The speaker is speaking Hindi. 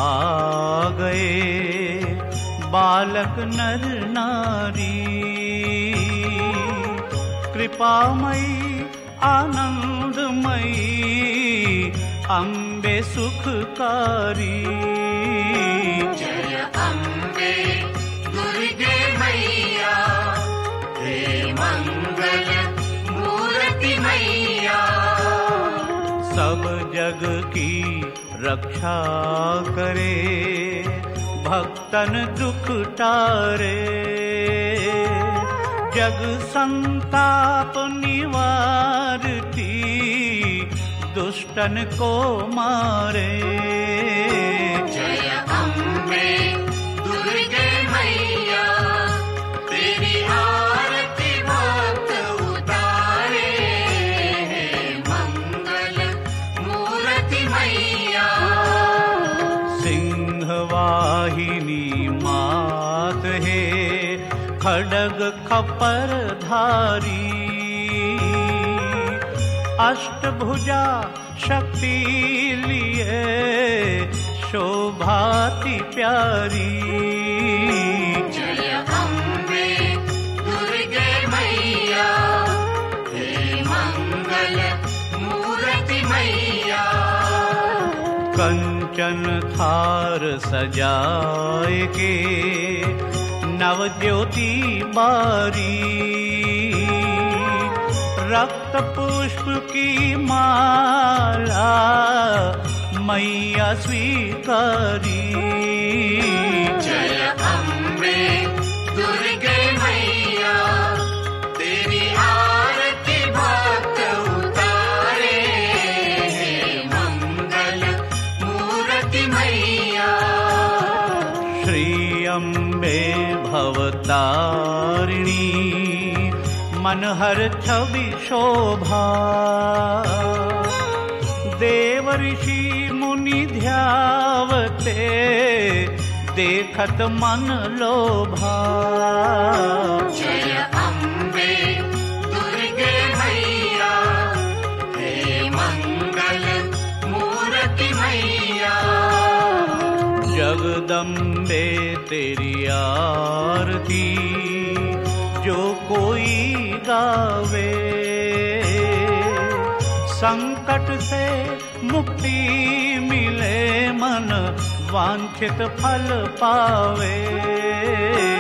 आ गए बालक नर नारी। कृपामयी आनंदमयी अम्बे सुखकारी। जय अम्बे दुर्गे मैया, हे मंगल मूर्ति मैया। सब जग की रक्षा करे, भक्तन दुख टारे। जग संताप निवारती, दुष्टन को मारे। जय अम्बे दुर्गे मैया, तेरी आरती भक्त उतारे। हे मंगल मूर्ति मैया। सिंहवाहिनी मात है, खड्ग खपर धारी। अष्टभुजा शक्ति लिए, शोभाति प्यारी। जय अम्बे दुर्गे मैया, हे मंगल मूर्ति मैया। कंचन थार सजाए के, नव ज्योति बारी। रक्त पुष्प की माला, मैया स्वीकारी। जय अम्बे दुर्गे मैया, तेरी आरती भक्त उतारे। हे मंगल मूर्ति मैया। श्री अम्बे भवतारिणी, मनहर छवि शोभा। देव ऋषि मुनि ध्यावते, देखत मन लोभा। जय अम्बे दुर्गे मैया, हे मंगल मूर्ति मैया। जगदम्बे तेरी आरती, जो कोई गावे। संकट से मुक्ति मिले, मन वांछित फल पावे।